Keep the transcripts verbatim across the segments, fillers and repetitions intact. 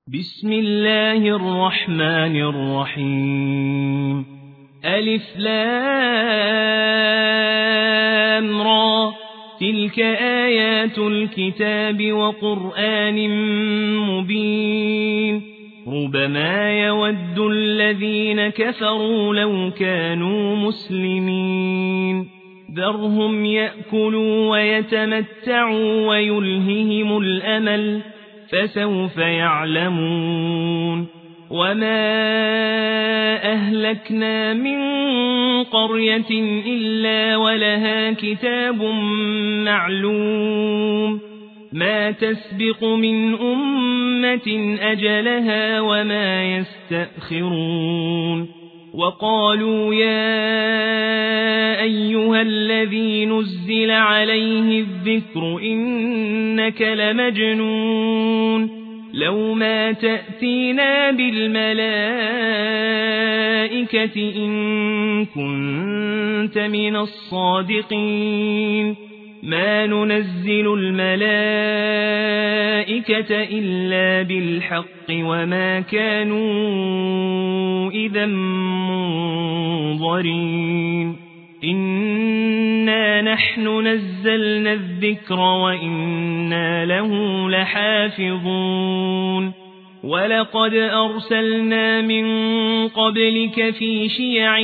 بسم الله الرحمن الرحيم ألف لام را تلك آيات الكتاب وقرآن مبين ربما يود الذين كفروا لو كانوا مسلمين ذرهم يأكلوا ويتمتعوا ويلههم الأمل فسوف يعلمون وما أهلكنا من قرية إلا ولها كتاب معلوم ما تسبق من أمة أجلها وما يستأخرون وقالوا يا أيها الذي نزل عليه الذكر إنك لمجنون لو ما تأتينا بالملائكة إن كنت من الصادقين ما ننزل الملائكة إلا بالحق وما كانوا إذا منظرين إنا نحن نزلنا الذكر وإنا له لحافظون ولقد أرسلنا من قبلك في شيع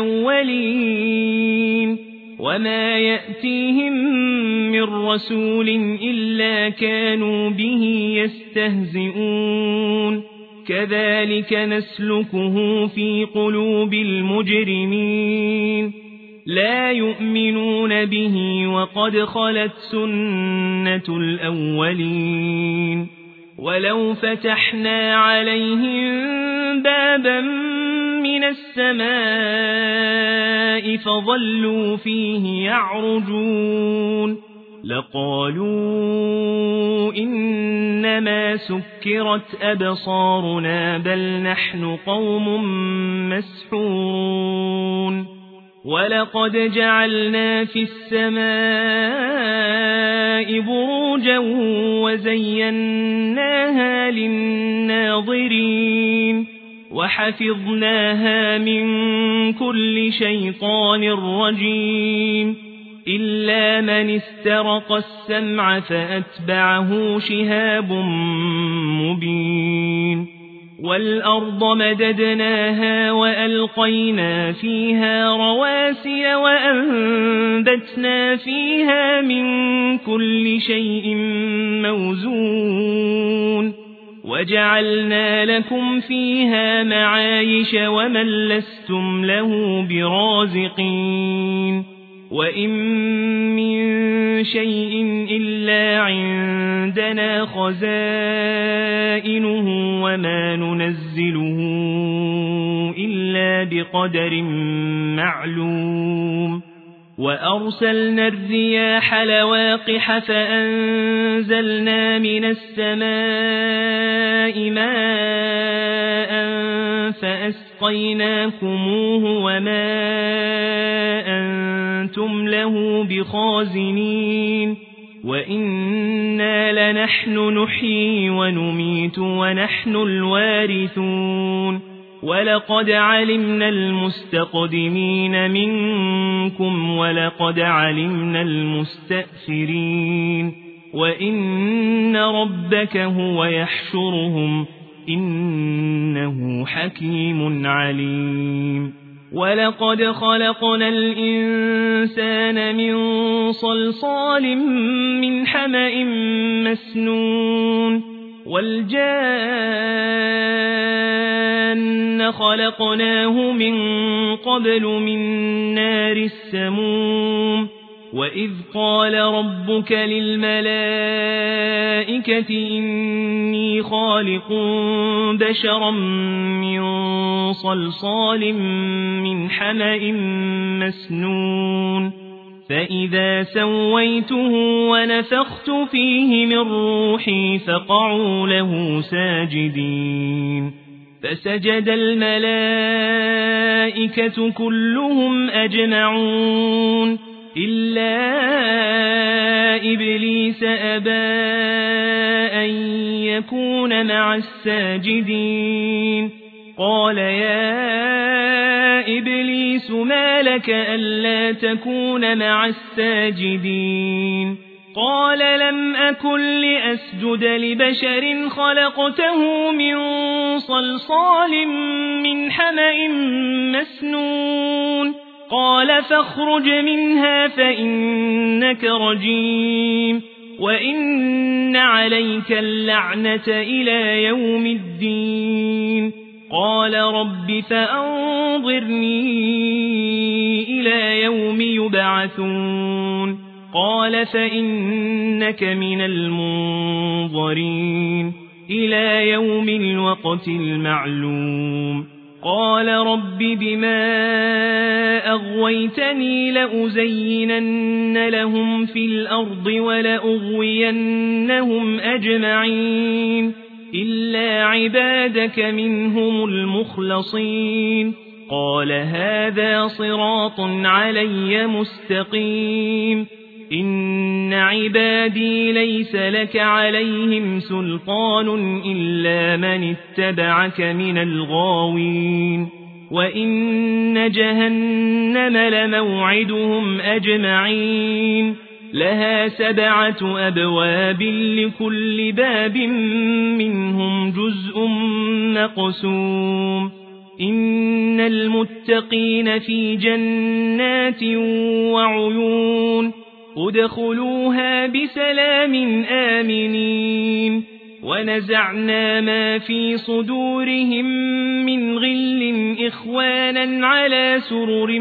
الأولين وما يأتيهم من رسول إلا كانوا به يستهزئون كذلك نسلكه في قلوب المجرمين لا يؤمنون به وقد خلت سنة الأولين ولو فتحنا عليهم بابا من السماء فظلوا فيه يعرجون لقالوا إنما سكرت أبصارنا بل نحن قوم مسحورون ولقد جعلنا في السماء بروجا وزيناها للناظرين وحفظناها من كل شيطان رجيم إلا من استرق السمع فأتبعه شهاب مبين والأرض مددناها وألقينا فيها رواسي وأنبتنا فيها من كل شيء موزون وجعلنا لكم فيها معايش ومن لستم له برازقين وإن من شيء إلا عندنا خزائنه وما ننزله إلا بقدر معلوم وأرسلنا الرياح لواقح فأنزلنا من السماء ماء فأسقيناكموه وما أنتم له بخازنين وإنا لنحن نحيي ونميت ونحن الوارثون ولقد علمنا المستقدمين منكم ولقد علمنا المستأخرين وإن ربك هو يحشرهم إنه حكيم عليم ولقد خلقنا الإنسان من صلصال من حمأ مسنون والجان خلقناه من قبل من نار السموم وإذ قال ربك للملائكة إني خالق بشرا من صلصال من حمأ مسنون فإذا سويته ونفخت فيه من روحي فقعوا له ساجدين فسجد الملائكة كلهم أجمعون إلا إبليس أبى أن يكون مع الساجدين قال يا إبليس ما لك ألا تكون مع الساجدين قال لم أكن لأسجد لبشر خلقته من صلصال من حمأ مسنون قال فاخرج منها فإنك رجيم وإن عليك اللعنة إلى يوم الدين قال رب فأنظرني إلى يوم يبعثون قال فإنك من المنظرين إلى يوم الوقت المعلوم قال رب بما أغويتني لأزينن لهم في الأرض ولأغوينهم أجمعين إلا عبادك منهم المخلصين قال هذا صراط علي مستقيم إن عبادي ليس لك عليهم سلطان إلا من اتبعك من الغاوين وإن جهنم لموعدهم أجمعين لها سبعة أبواب لكل باب منهم جزء مقسوم إن المتقين في جنات وعيون ادخلوها بسلام آمنين ونزعنا ما في صدورهم من غل إخوانا على سرر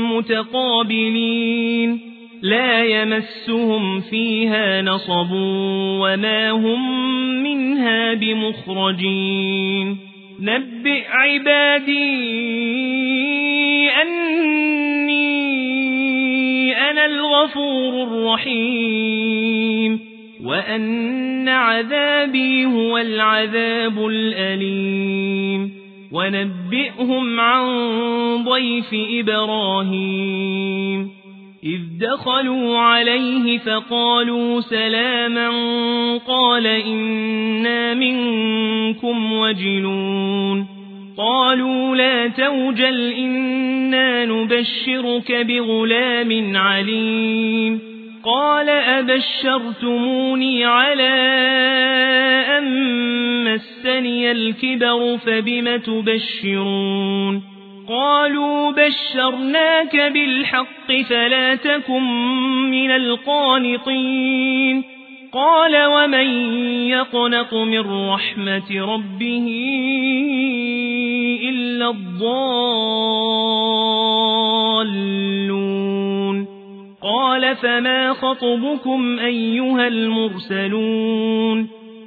متقابلين لا يمسهم فيها نصب وما هم منها بمخرجين نبئ عبادي أني أنا الغفور الرحيم وأن عذابي هو العذاب الأليم ونبئهم عن ضيف إبراهيم إذ دخلوا عليه فقالوا سلاما قال إنا منكم وجلون قالوا لا توجل إنا نبشرك بغلام عليم قال أبشرتموني على أن مسني الكبر فبم تبشرون قالوا بشرناك بالحق فلا تكن من القانطين قال ومن يقنط من رحمة ربه إلا الضالون قال فما خطبكم أيها المرسلون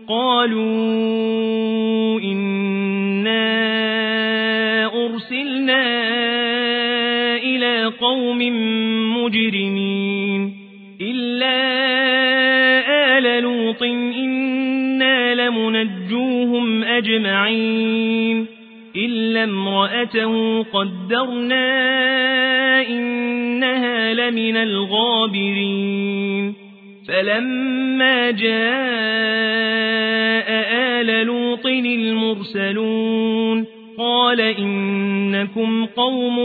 قالوا إنا أرسلنا إلى قوم مجرمين إلا آل لوط إنا لمنجوهم أجمعين إلا امرأته قدرنا إنها لمن الغابرين فلما جاء آل لوط المرسلون قال إنكم قوم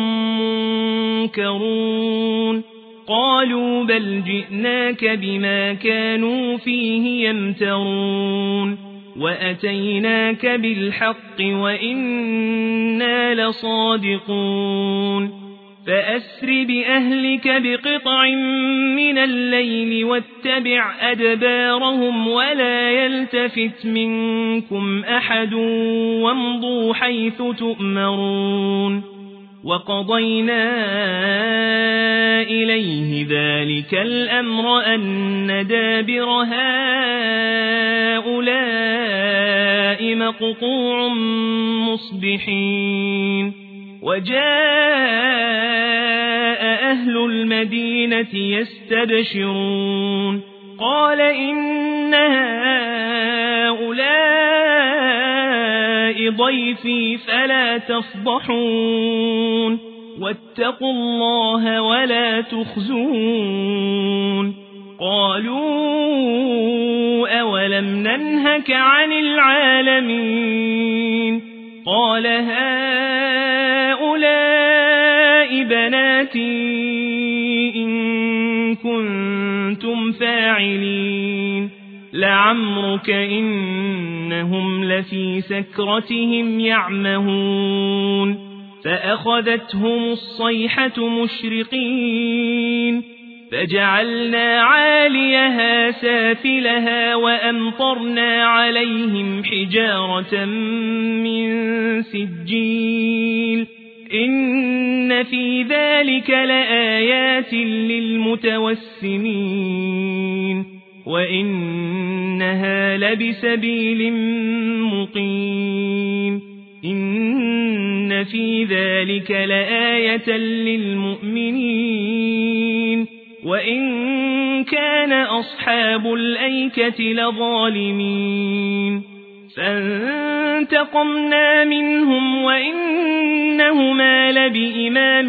منكرون قالوا بل جئناك بما كانوا فيه يمترون وأتيناك بالحق وإنا لصادقون فأسر بأهلك بقطع من الليل واتبع أدبارهم ولا يلتفت منكم أحد وامضوا حيث تؤمرون وقضينا إليه ذلك الأمر أن دابر هؤلاء مقطوع مصبحين وجاء أهل المدينة يستبشرون قال إن هؤلاء ضيفي فلا تفضحون واتقوا الله ولا تخزون قالوا أولم ننهك عن العالمين قال هؤلاء بناتي إن كنتم فاعلين لعمرك إنهم لفي سكرتهم يعمهون فأخذتهم الصيحة مشرقين فجعلنا عاليها سافلها وأمطرنا عليهم حجارة من سجيل إن في ذلك لآيات للمتوسمين وإنها لبسبيل مقيم إن في ذلك لآية للمؤمنين وإن كان أصحاب الأيكة لظالمين فانتقمنا منهم وإنهما لبإمام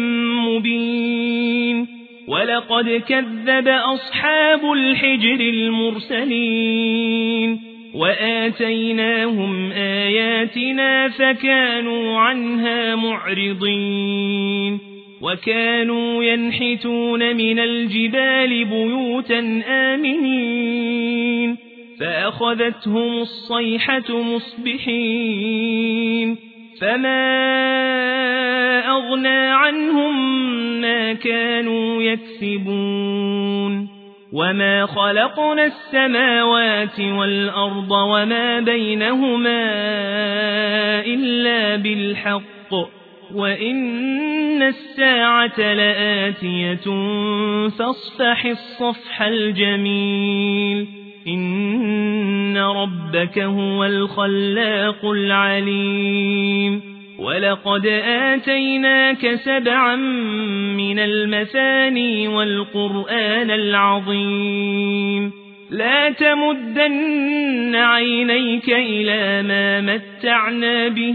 مبين ولقد كذب أصحاب الحجر المرسلين وآتيناهم آياتنا فكانوا عنها معرضين وكانوا ينحتون من الجبال بيوتا آمنين فأخذتهم الصيحة مصبحين فما أغنى عنهم ما كانوا يكسبون وما خلقنا السماوات والأرض وما بينهما إلا بالحق وإن الساعة لآتية فاصفح الصفح الجميل إن ربك هو الخلاق العليم ولقد آتيناك سبعا من المثاني والقرآن العظيم لا تمدن عينيك إلى ما متعنا به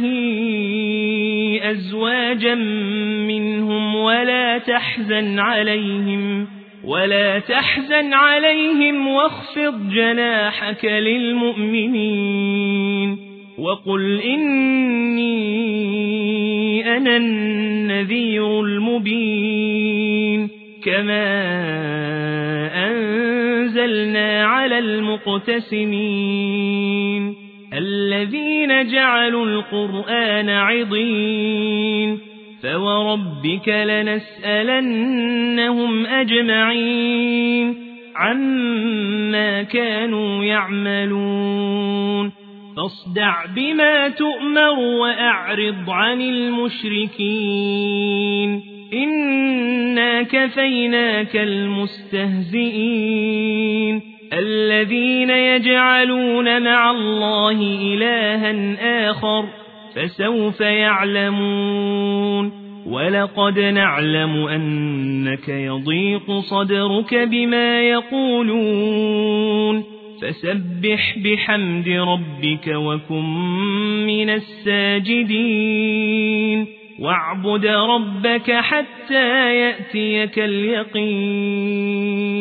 أزواجا منهم ولا تحزن عليهم ولا تحزن عليهم واخفض جناحك للمؤمنين وقل إني أنا النذير المبين كما أنزلنا على المقتسمين الذين جعلوا القرآن عضين فوربك لنسألنهم أجمعين عما كانوا يعملون فاصدع بما تؤمر وأعرض عن المشركين إنا كفيناك المستهزئين الذين يجعلون مع الله إلها آخر فسوف يعلمون ولقد نعلم أنك يضيق صدرك بما يقولون فسبح بحمد ربك وكن من الساجدين واعبد ربك حتى يأتيك اليقين